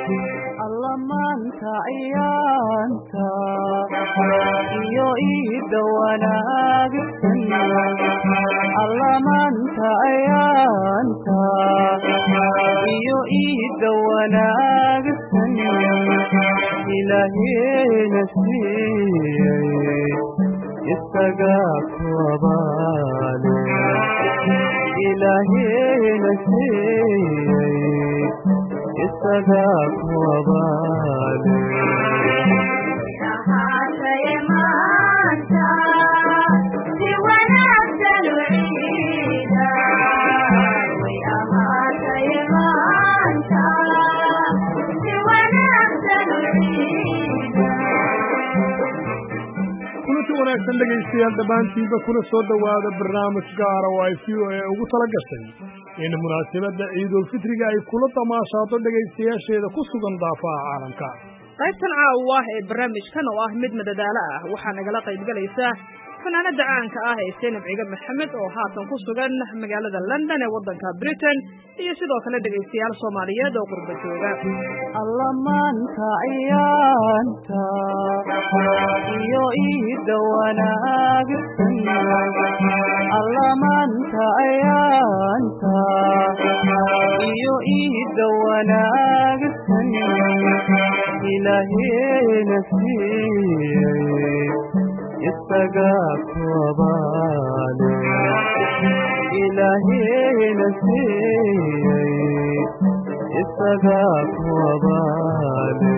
alla maanta ayaanta iyo iida wanaagsan alla maanta ayaanta iyo iida wanaagsan ilaahayna siiyey isaga ku abaale ilaahayna siiyey isaga ku abaale wanaagsan dhegaystayaal dhammaantiinba kuna soo dhowaada barnaamij gaara oo ay VOA ugu tala gashay in munaasabadda ciidulfitriga ay kula damaashaado dhegaystayaasheeda ku sugan daafaha caalamka qaybtan caawa ee barnaamijkan oo ah mid madadaalo ah waxaa nagala qaybgalaysa fanaanada caanka ah ee Zainab Ciga Maxamed oo haatan ku sugan magaalada London ee waddanka Britain iyo sidoo kale dhegaystayaal Soomaaliyeed oo qurba jooga alla maanta ayaanta iyo iida wanaagsan alla maanta ayaanta iyo iida wanaagsan ilaahayna siiyey isaga ku abaale ilaahayna siiyey isaga ku abaale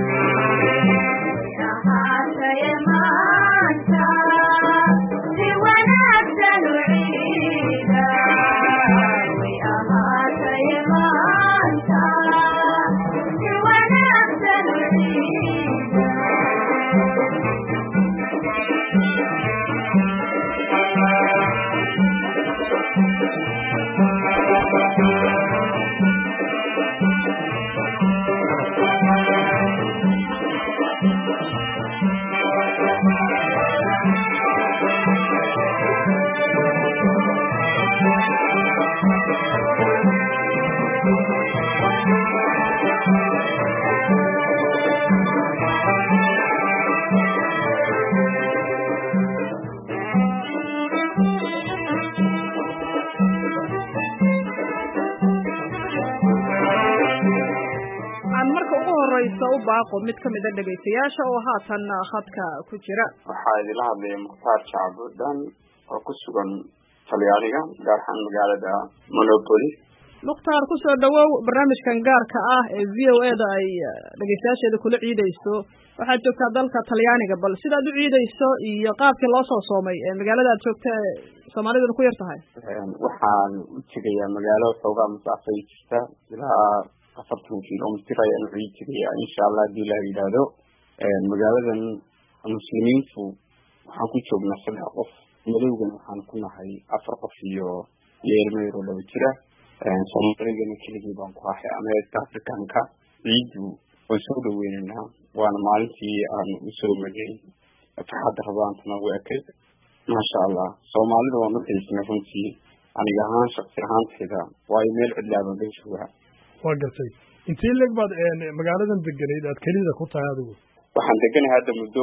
u baaqo mid ka mid ah dhageystayaasha oo haatan khadka ku jira waxaa idila hadlaya Mukhtaar Shacbudan oo ku sugan Talyaaniga gaar ahaan magaalada Monopoly Mukhtaar ku soo dhawow barnaamijkan gaarka ah ee VOA-da ay dhageystayaasheeda kula ciideyso waxaad joogtaa dalka Talyaaniga bal sidaad u ciideyso iyo qaabkii loo soo soomay ee magaalada aad joogta Soomaalidu ku yar tahay waxaan u tegayaa magaalo xoogaa masaafo jirta ilaa 40 kilomitir ayaan u ciidayaa insha Allah hadii la yiraahdo magaaladan muslimiintu waxaan ku joognaa 3 qof madowgan waxaan ku nahay 4 qof iyo yeermeero laba jira Soomaaliyana keligii baan ku ahay Amerika Afrikaanka ciidu oo soo dhaweynaa waana maalintii aan u soo magay farxad rabaantana weekay masha Allah Soomaalida waan u xiisnaa runtii aniga ahaan shakhsi ahaantayda waa meel cidlaaban joogaa waa gartay intii leeg baad magaaladan deganeed aad kelida ku tahay adigu waxaan deganahay hadda muddo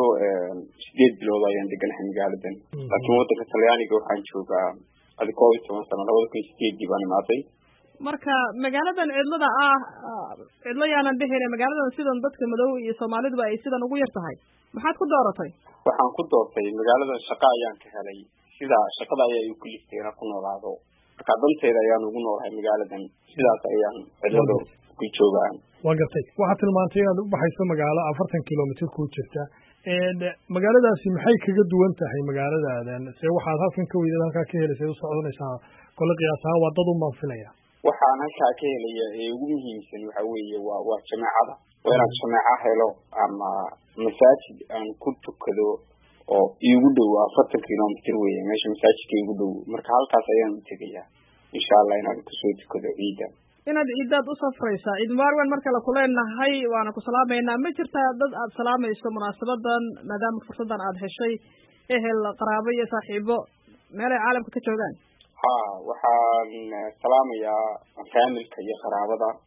8 bilood ayaan deganahay magaaladan laakiin waddanka Talyaaniga waxaan joogaa adikoo 10 sano 2008 baan imaaday marka magaaladan cidlada ah cidla yaanan dheheen magaaladan sidan dadka madow iyo Soomaalidu ay sidan ugu yar tahay maxaad ku dooratay waxaan ku doortay magaaladan shaqo ayaan ka helay sida shaqada ay ku listeena ku noolaado marka danteeda ayaan ugu noolahay magaaladan sidaas ayaan cidlada ku joogaa waa gartay waxaad tilmaantay inaad u baxayso magaalo 40 kilomitir ku jirta magaaladaasi maxay kaga duwan tahay magaaladadan se waxaad halkan ka weydaad halkaa ka helaysaa u soconaysaa kole qiyaasaha waa dad u manfilaya waxaan halkaa ka helaya ee ugu muhiimsan waxa weeye waa jamaacada waa inaan jamaaca helo ama masaajid aan ku tukado oo igu dhow 40 kilomitir weeye meesha masaajidka igu dhow marka halkaas ayaan u tegayaa insha Allah inaan ku soo tukado ciida inaad ciidaad u safraysaa ciid mubarak marka la kuleenahay waana ku salaameynaa ma jirtaa dad aad salaamayso munaasabadan maadaama fursadan aad heshay ehel qaraabo iyo saaxiibo meel ay caalamka ka joogaan waxaan salaamayaa familka iyo qaraabada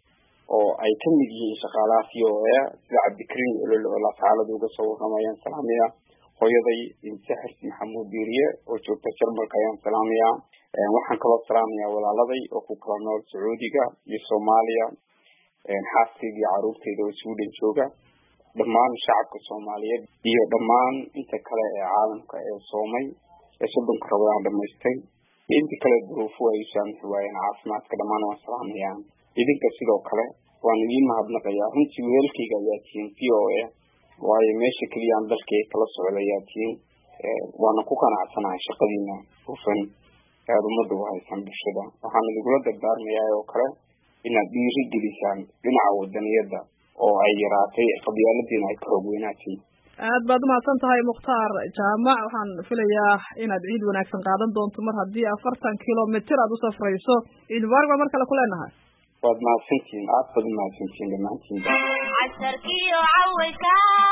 oo ay ka mid yihiin shaqaalaha VOA sida cabdikariim olol oo laasaalada uga soo warramayaan salaamiya hooyaday insaxir maxamuud diiriye oo joogta jarmalka ayaan salaamiya waxaan kaloo salaamayaa walaaladay oo ku kala nool sacuudiga iyo soomaaliya xaaskayga iyo caruurtayda oo Sweden jooga dhammaan shacabka Soomaaliyeed iyo dhammaan inta kale ee caalamka ee soomay ee soddonka Ramadaan dhamaystay inta kale duruufo ay saamixi waayeen caafimaadka dhammaan waan salaamayaan idinka sidoo kale waan idin mahadnaqayaa runtii weelkayga ayaa tihiin VOA waayo meesha kaliya aan dalkay kala socda ayaa tihiin waana ku qanacsanahay shaqadiina hufan ee ummadda u haysan bulshada waxaan idinla dardaarmayaa oo kale inaad dhiirigelisaan dhinaca wadaniyada oo ay yaraatay qabyaaladiina ay ka hogweynaatay aad baad umahadsan tahay mukhtaar jaamac waxaan filayaa inaad ciid wanaagsan qaadan doonto mar haddii 40 kilomitir aad u safrayso ciid mubaarak baan mar kale ku leenahay waad mahadsantihiin aad baad umahadsantihiin dhammaantiin casarkiyo cawayka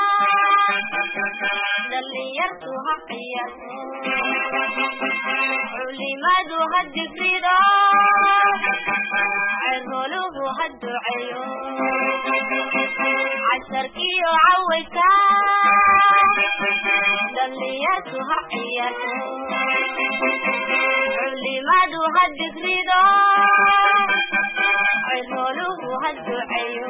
dhalinyartu haqiya culimadu haddigrido cirholuhu hadduceeyo casarkiyo cawayka dhalinyartu haqiya culimadu haddigrido cirholuhu hadduceeyo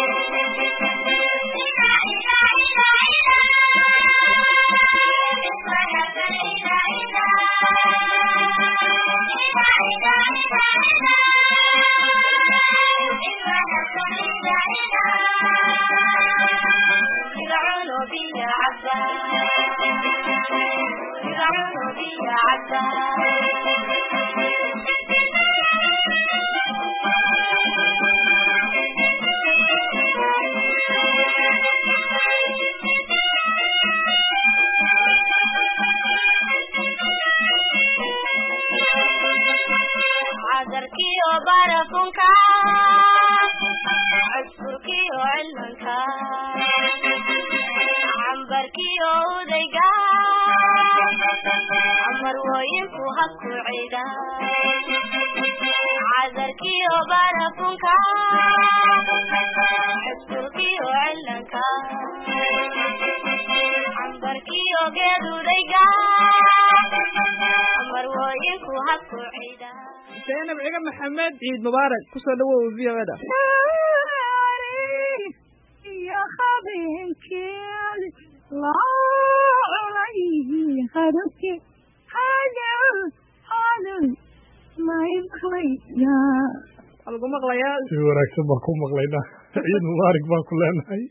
عذركيو بارفونكا عسكركيو علمنكا عنبركيو وديقا عمر وينكو هكو عيدا عذركيو بارفونكا عسكركيو علمنكا عنبركيو قيدو ديقا عمر وينكو هكو عيدا سينب عقب محمد عيد مبارك كسر دوا في غدا يا خبيك لا عليه خدك هذا ما يخلينا algu maqlayaa si wanaagsan baan ku maqlaynaa ciid mubaarak baan ku leenahay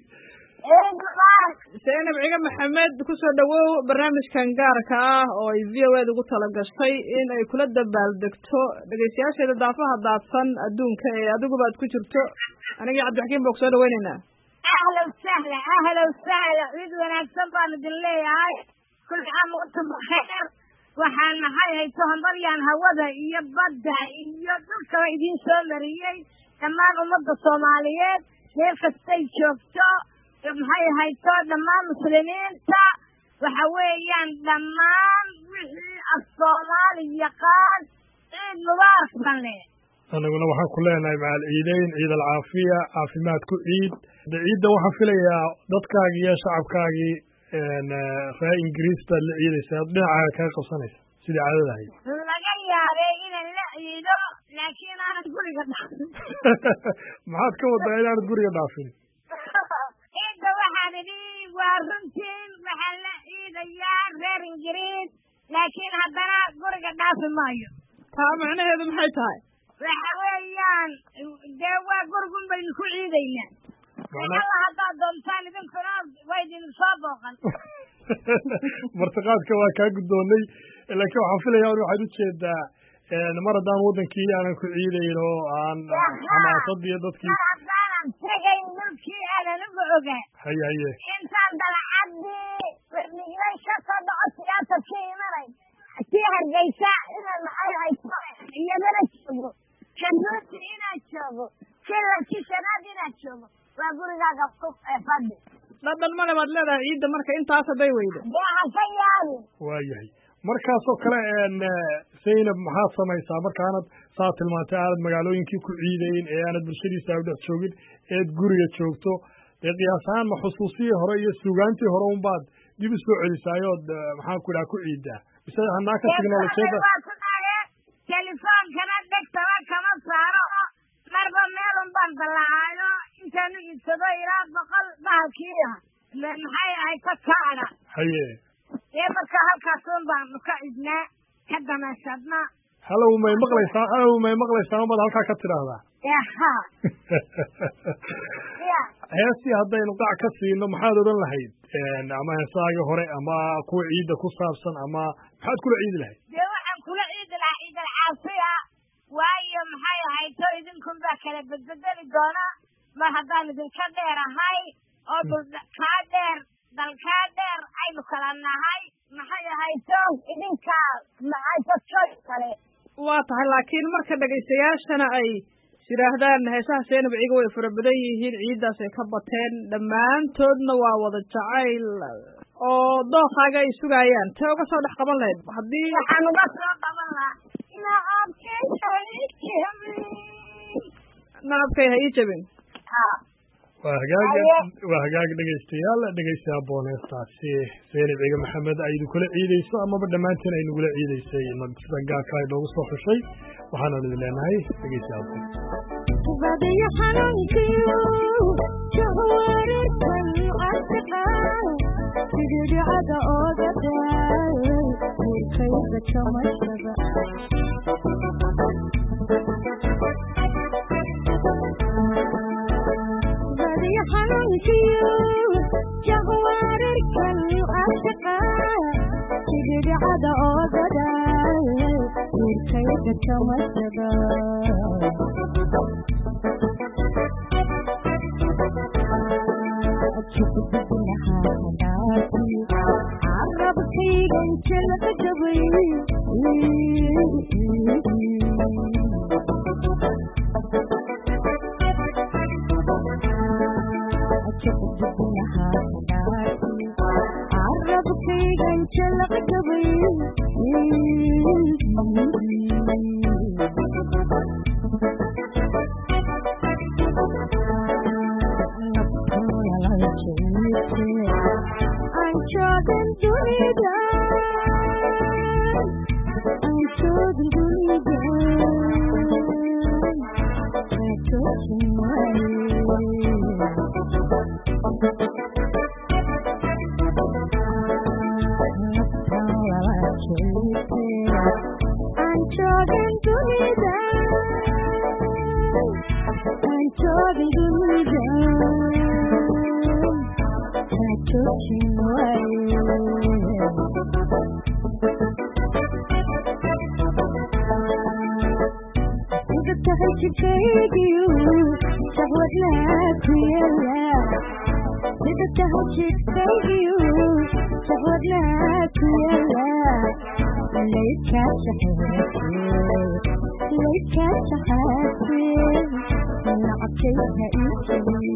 سينب عقب محمد كسر دوا برنامجkan gaarka ah oo ay VOA ugu tala gashay in ay kula dabaaldegto dhageystayaasheeda daafaha daadsan adduunka ee adigu baad ku jirto aniga Cabdixakiin baa ku soo dhaweynaa أهلا وسهلا عيد وناسب أنا دليل كل عام وأنتم بخير وحنا هاي تهندريان هودا يبدأ يدك ويدين سومريين كمان ومضى الصوماليات ليش كستي شوفتو هاي دمان مسلمين تا وحويان دمان الصومالي يقال عيد مبارك بنلي anaguna waxaan ku leenahay macal ciidayn ciid alcaafiya caafimaadku ciid ciidda waxaan filayaa dadkaagii iyo shacabkaagii reer ingiriis baad la ciidaysaa dhinacaaga kaga qabsanaysa sidii caadada ahayd laga yaabay inaan la ciido laakiin aanad guriga dhaafin maxaad ka wadaa inaanad guriga dhaafin ciidda waxaan idhi waa runtiin waxaan la ciidayaa reer ingiriis laakiin haddana guriga dhaafi maayo taa macnaheedu maxay tahay waxa weeyaan dee waa gurgun baynu ku ciidaynaa alla haddaad doontaan idinkuna waa idin soo booqan martiqaadka waa kaa guddoonnay laakiin waxaan filayaa waxaad ujeedaa mar haddaan wadankii aanan ku ciidayn oo aan xamaasadii dadkii haddaanan tegayn dhulkii aanan uga ogaa haye intaan dalacadii niglay ka soo dhaco siyaasadkii imanay kii hargeysa inaan maxay hayso iyadana joogo kaduuti inaad joogo kilarkii shanaad inaad joogo waa gurigaaga fadhi dhadhan male baad leedahay ciidda marka intaas hadday weydo dee ha ka yaabin waayahay markaasoo kale Zaynab maxaad samaysaa markaanad saa tilmaantay aanad magaalooyinkii ku ciidayn ee aanad bulshadiisa u dhex joogin eed guriga joogto dee qiyaas ahaan ma xusuusihii hore iyo suugaantii hore unbaad dib u soo celisaayood maxaan ku idhaha ku ciiddaa mise hanaaka tiknolojiyada telefoonkana dhegtaba kama saaro marba meelun baan dallacaayo intaanu iibsado ilaa 100 bahalkii maxay ahayd ka kaada haye ee marka halkaasun baanu ka cidnaa ka damaashadna halow may maqlaysaa umaad halkaa ka tidhaahdaa heestii haddaynu qac ka siino maxaad odhan lahayd ama heesaagii hore ama kuwa ciidda ku saabsan ama maxaad kula ciidi lahayd dee waxaan kula ciidi lahaa ciidal caafiya waayo maxay ahayd to idinkun baa kala bedbedeli doona mar haddaan idinka dheerahay oo kaa dheer dalkaa dheer aynu kala nahay maxay ahayd to idinka maxay to joy kale waa tahay laakiin marka dhegaystayaashana ay yidhaahdaan heesaha Zaynab Ciga way fara badan yihiin ciiddaas ay ka bateen dhammaantoodna waa wada jacayl oo dookaaga ay sugayaan tee uga soo dhex qaban lahayd haddii waxaan uga soo qaban lahaa nacabkay ha ii jabin waa hagaag dhegaystayaal booneestaasi Zaynab Ciga Maxamed ay idin kula ciidayso amaba dhammaanteen ay nagula ciidaysay sida gaarka ay noogu soo xushay waxaanu idin leenahay dhegaystayaal badiyo xanuunkiyo jawaarkan asqa sidicada ooga daay kayda jamashada badiyo xanuunkiyo jawaarkan asqa sidicada ooga daay kayda jamashada عربكيغن جلد جبي عربكيغن جلد جبي Anchogan dunida, anchogan dunida, anchogan anchogan dunida, anchogan dunida. تهجديو شهوة لا كيلا إذا تهجديو شهوة لا كيلا ليك شحاتي ليك شحاتي نعطيها إيشي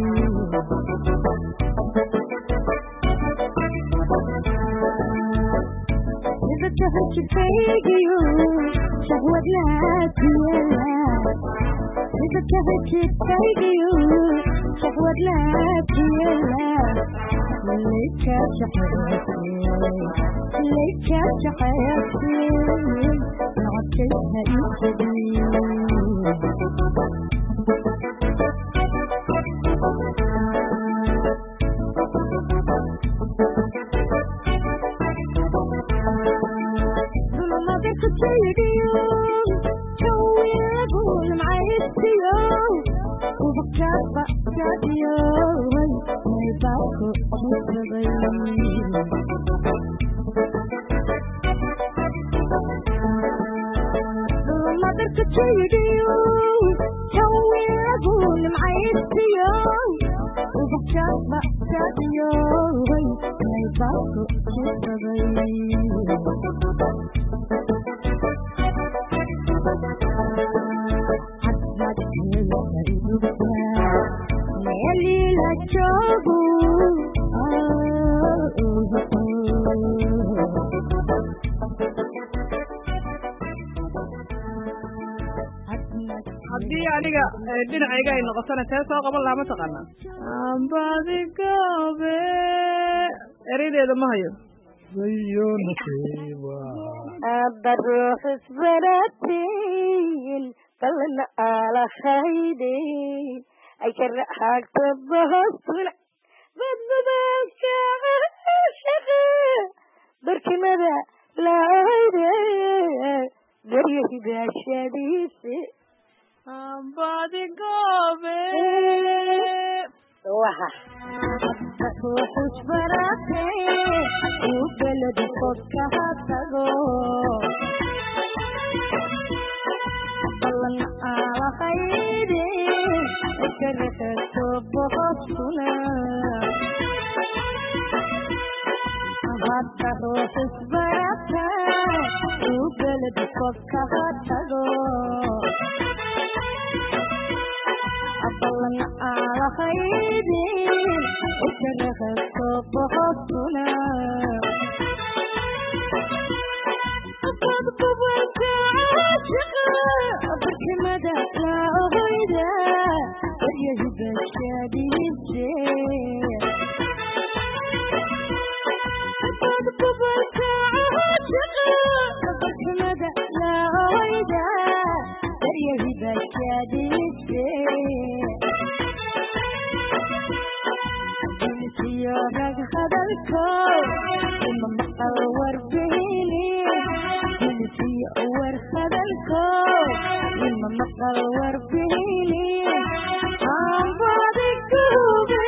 إذا تهجديو شهوة لا كيلا إذا تهجديو شهوة لا كيلا ليك شحاتي ليك شحاتي نعطيها إيشي dhinacayga ay noqotona tee soo qaban lahaa mataqaanaa ambadigoobe ereydeeda ma hayo sayo nasiiba abba ruux isbaratiin balna ala khayday ay karaxaagta bahostuna badbadaanka shaqa barkimada laayde daryahidaashadiisi ambadigoobe waxa ruux isbaraatee uu beledi qofka ha tago ballan ala khayde karaxaagta bahostuna hadda ruux isbarata uu beledi qofka ha tago ballan ala khayde karaxaagta bahostuna barkimada laohayda daryahidashadiise barkimada laohayda daryahidashadiise insiyo rag hadalko ima maqal warbihini insiyo war hadalko ima maqal warbihini ambadigoobe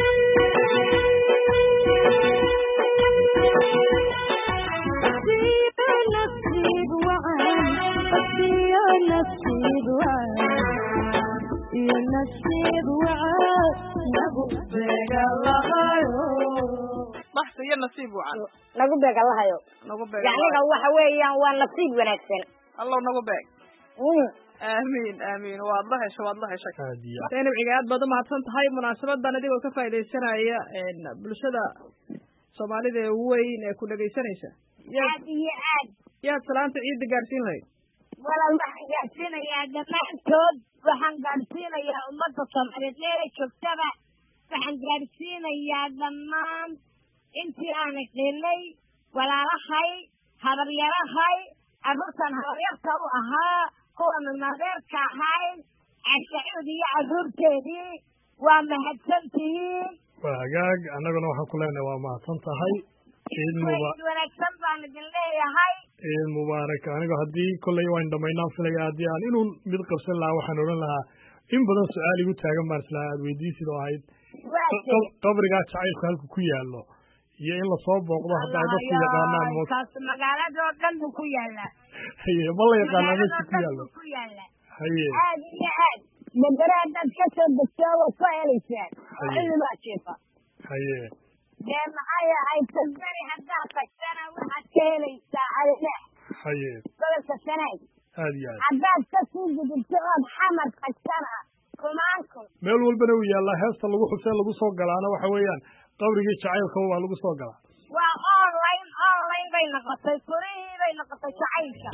nasiib wacan nagu beegalahayo baxsi iyo nasiib wacan nagu beegalahayo nagu beeg yacniga waxa weeyaan waa nasiib wanaagsan allow nagu beeg amiin amiin waad la hesho zaynab ciga aad baad umahadsan tahay munaasabadan adigoo ka faaidaysanaya bulshada soomaalida ee weyn ee ku dhegaysanaysa aad iyo aad yaad salaanta ciidda gaarsiin lahayd walaal waxaan gaadhsiinayaa dhammaantood waxaan gaadhsiinayaa ummadda soomaaliyeed meelay joogtaba waxaan gaadhsiinayaa dhammaan intii aan qiinay walaalahay habaryarahay carruurtan habaryarta u ahaa kuwa mimadeerka ahayd cashacuud iyo carruurteedii waa mahadsantihiin waa hagaag annaguna waxaan ku leenahay waa mahadsan tahay ciid wanaagsan baan idin leeyahay ciid mubaarak anigo haddii kolley waan dhamaynaan filaya haddii aan inuu mid qabsan lahaa waxaan odhan lahaa in badan su-aal igu taagan baan islahaa aad weydiisid oo ahayd qabrigaa jacaylku halku ku yaallo iyo in lasoo booqdo hadda ay dadku yaqaanaan magaaladoo dhan buu ku yaallaa haye ma la yaqaanaa meesha ku yaallo haye aad iyo aad bedere haddaad ka soo degto waad ku helaysaan cilibaa jiifa haye dee maxay ahayd tasbani haddaad tagtana waxaad ka helaysaa calidhex haye gobolka sanaag aad iyo aad haddaad ka sii gudubto ood xamar tagtana kumaankun meel walbana uu yaallaa heesta lagu xusee lagu soo galaana waxa weeyaan qabrigii jacaylkaba waa lagu soo galaa waa online bay noqotay furihii bay noqotay jacaylka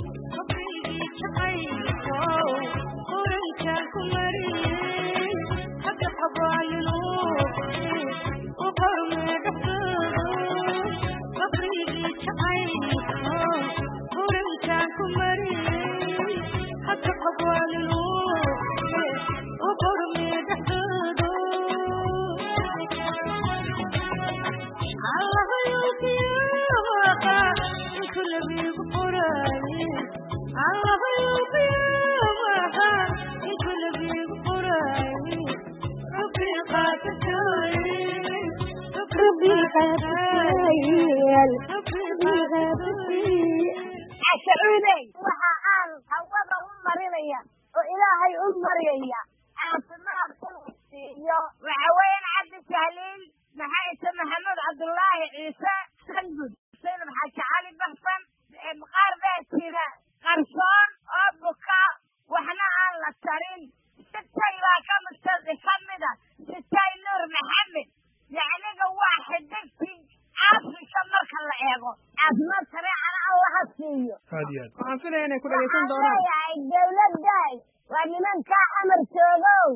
cashacuudey waxa aan hawada u marinaya oo ilaahay u maryaya caafimaad iyo waxaweyne cabdi tahliil maxayse maxamed cabdullaahi ciise sangud saynab xaaji cali baxsan qaar baa jira qarsoon oo buka waxna aan la tarin sitay baa kamida sitay nuur maxamed yacniga waa xidigtii afrika marka la eego caafimaad sareecana allaha siiyo waxaan filaya inay ku dhagaysan doonaan leeyahay dawladdaay waa nimankaa amar joogow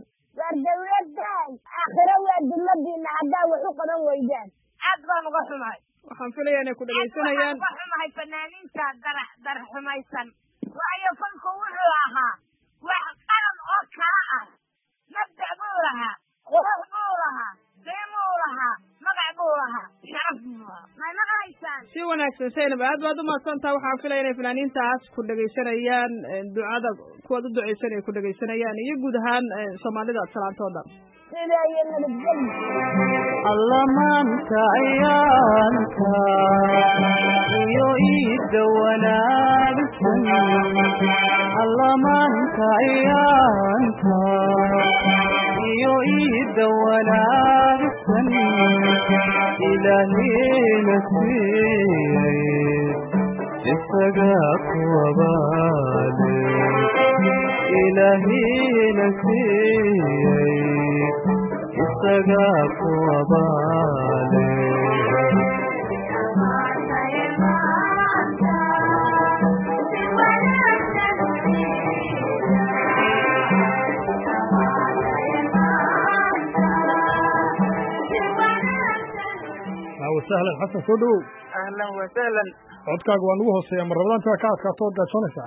duladiina haddaa wax u qaban weydaan aad baan uga xumahay waxaan filayaa inay ku dhegaysanayaan uga xumahay fanaaniinta darxumaysan waayo fanku wuxuu ahaa wax qaran oo kala ah mabdac buu lahaa qurux buu lahaa qiimuu lahaa magac buu lahaa sharaf buu lahaa may maqlaysaan si wanaagsan Zainab aad baad u mahadsantahay waxaan filayaa inay fanaaniintaas ku dhegaysanayaan ducada kuwaad u ducaysan ay ku dhegaysanayaan iyo guud ahaan Soomaalida salaantooda sidaaya nabadgelyo allamaanta ayaanta iyo iida wanaagsan allamaanta ayaanta iyo iida wanaagsan ilaahayna siiyey isaga kuwabaale ilaahayna siiyey isaga kuwabaale وسهلا حسن سودو اهلا وسهلا codkaaga waa nagu hooseeya ma rabadaantaa ka adkaato ood gaadsoonaysaa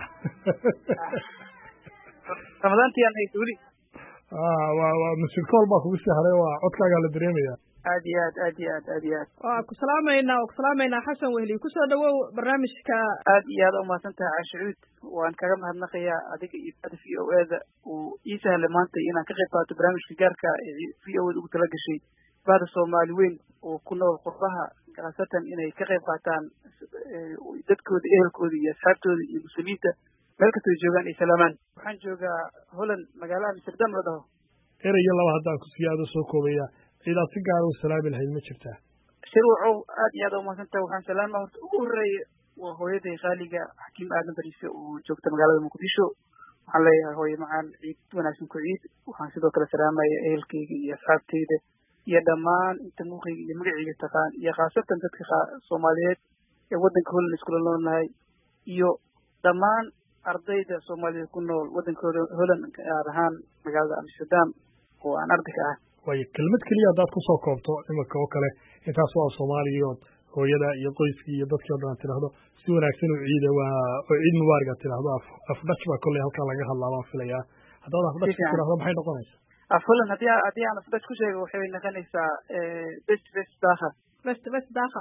ramadaantii aan haysuuli waa masirkool baa kugu sii haray waa codkaagaa la dareemayaa aad iyo aad waa ku salaamaynaa xasan wehli kusoo dhawow barnaamijka aad iyo aad umahadsan tahay caashicuud waan kaga mahadnaqayaa adiga iyo v o eda uu ii sahlay maanta inaan ka qayb qaato barnaamijka gaarka ee v o eda ugu tala gashay bahda Soomaali weyn oo ku nool qurbaha gaasatan inay ka qayb qaataan dadkooda ehelkooda iyo asxaabtooda iyo muslimiinta meel kasta ay joogaan ay salaamaan waxaan joogaa Holland magaalada Amsterdam la dhaho eraya laba haddaan ku siyaado soo koobaya ciidaad si gaar u salaami lahayd ma jirtaa shirwacow aad iyo aad umahadsantahay waxaan salaama horta ugu horreeya waa hooyaday qaaliga xakiim aadan bariise oo joogta magaalada Muqdisho waxaan leeyahay hooyo macaan ciid wanaagsan ku ciid waxaan sidoo kale salaamaya ehelkayga iyo asxaabtayda iyo dhammaan inta muuqayga iyo magacayga taqaan iyo khaasatan dadka Soomaaliyeed ee waddanka Holland iskula noolnahay iyo dhammaan ardayda Soomaaliyeed ku nool waddankooda Holland gaar ahaan magaalada Amsterdam oo aan arday ka ah way kelmad kaliya hadaad ku soo koobto imika oo kale intaas waa Soomaaliyood hooyada iyo qoyskii iyo dadkii oo dhan tiraahdo si wanaagsan u ciida waa oo ciid mubaarak tiraahdo afdhac baa kulli halkan laga hadlaa baan filayaa haddaad afdhac tiraahdo maxay noqonaysaa afulan haddii aan afdhac ku sheego waxay noqonaysaa best daakha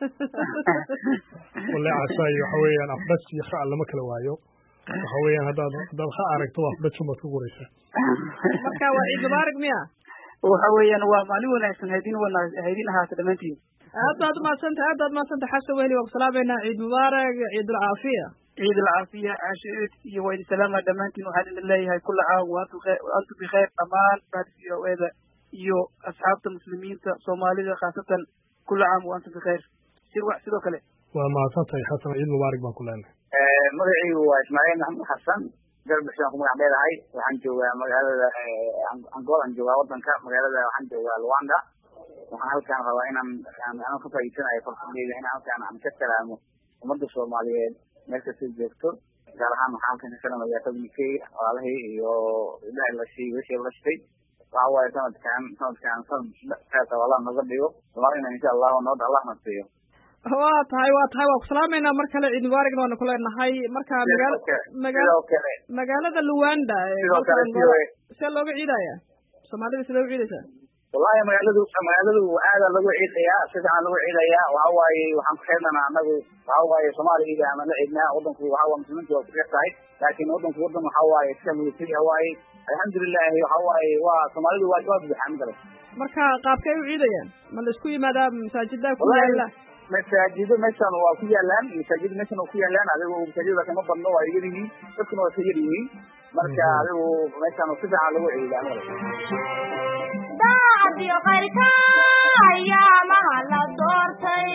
walla cashay waxa weeyaan afdhac iyo khaal lama kala waayo waxa weeyaan haddaad kha aragto afdhac ma ku qoraysaa marka waa ciid mubaarak miya waxa weeyaan waa maalin wanaagsan haydin ahaata dhammaantiin aad baad umahadsantahay xasan wehli waa ku salaameynaa ciid mubaarak ciid alcaafiya ciid alcaafiya caashicuud iyo waa idin salaama dhammaantiin waxaan idin leeyahay kulla caam waantum bikhayr dhammaan bahda v o eda iyo asxaabta muslimiinta Soomaalida khaasatan kulla caam waantum bikhayr shirwac sidoo kale waa mahadsantahay xasan ciid mubaarak baan ku leenahay magacaygu waa Ismaaciil Maxamed Xasan galbishaan ku magac dheerahay waxaan joogaa magaalada Angola aan joogaa waddanka magaalada waxaan joogaa Luanda waxaan halkaan rabaa inaan ka faa'iidsanayo farsadeyda inaan halkaan aan ka salaamo ummadda Soomaaliyeed meel kasta joogto gaar ahaan waxaan halkaan ka salaamayaa dadkayga walaalahay iyo ilaahay la siiyay wixii la shaqay waxa waaye sanadkan walaa naga dhigo Soomaalina insha Allah nabad Allah na siiyo waa tahay waa ku salaameynaa mar kale ciid mubaaragna waanu ku leenahay marka magaalada Luanda see looga ciidaya Soomaalida sidee u ciidaysaa wallahi magaaladu aad lagu ciidayaa sidaan lagu ciidayaa waxa waaye waxaan ku xeedanaa anagu waxa waaye Soomaaliga ama la ciidnaa wadanku waxa waa muslimiintu waa ku xirtahay laakiin wadanku waxa waaye iska milatay waaye alxamdulillah waxa waaye waa Soomaalidu waa jawaab bixin kale marka qaabkay u ciidayaan ma la isku yimaadaa masaajidda ku yaala masaajido meeshan waa ku yaalaan masaajid meeshan ku yaalaan adigu masaajidda kama badno waa yirihiin dadkuna waa yirihiin marka adigu meeshan si fiican lagu ciidaa daacadiyo qayrka ayaamaha la doortay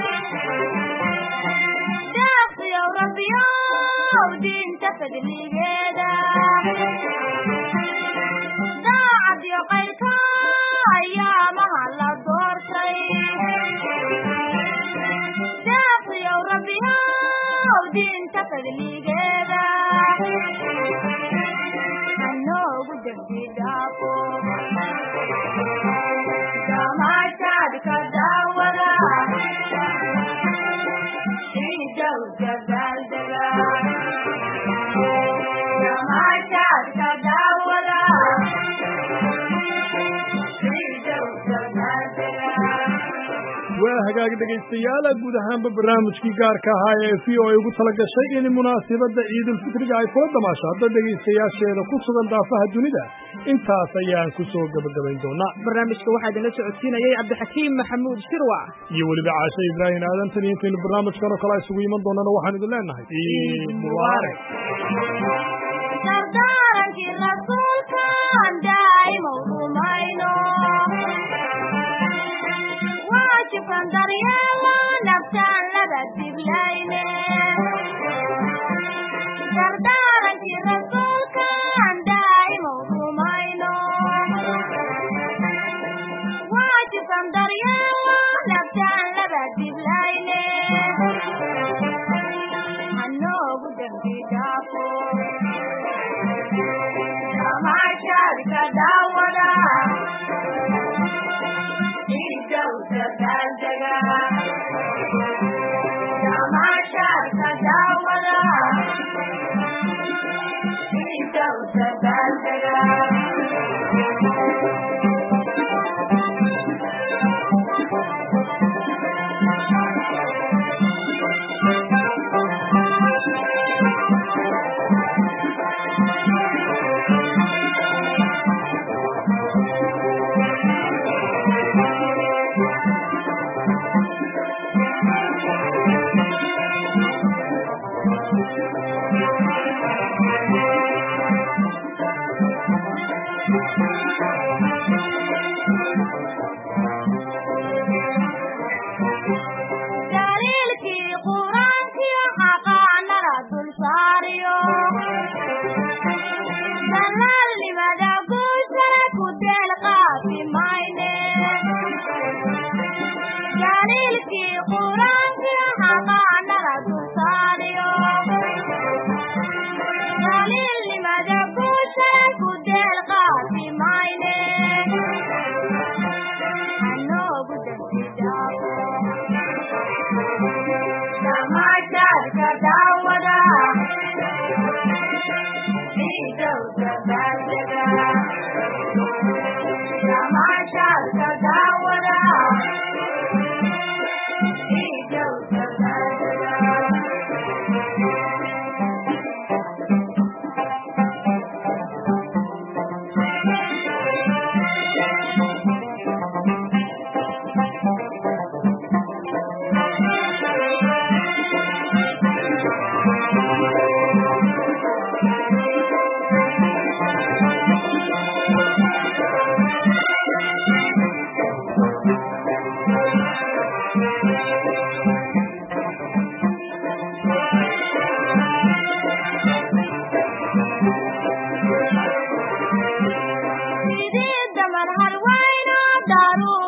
daaqsiyo rabbiyow diinta fadligeeda daacadiyo qayrka ayaamaha la doortay daaqsiyo rabbiyow diinta fadligeeda hanoogu dembi dhaafo waa hagaag dhegaystayaal guud ahaanba barnaamijkii gaarka ahaa ee VOA ugu tala gashay in munaasabadda ciidulfitriga ay kula damaashaado dhegaystayaasheeda ku sugan daafaha dunida intaas ayaan ku soo gabagabayn doonaa barnaamijka waxaa idinla socodsiinayay cabdixakiim maxamuud shirwac iyo weliba caashe ibraahim aadan tan iyo intaynu barnaamijkan oo kale isugu iman doonana waxaan idin leenahay ciid mubaarak dardaarankii rasuulkaan daa'ima u rumayno waajibkan daryeelo naftaan laba diblayne dardaarankii rasuulkaan daa'ima u rumayno waajibkan daryeelo naftaan laba diblayne hanoogu dembi dhaafo samaashaadka daawada ciidowda daaldega samaashaadka daawada ciidowda daaldega damar halwayno daruur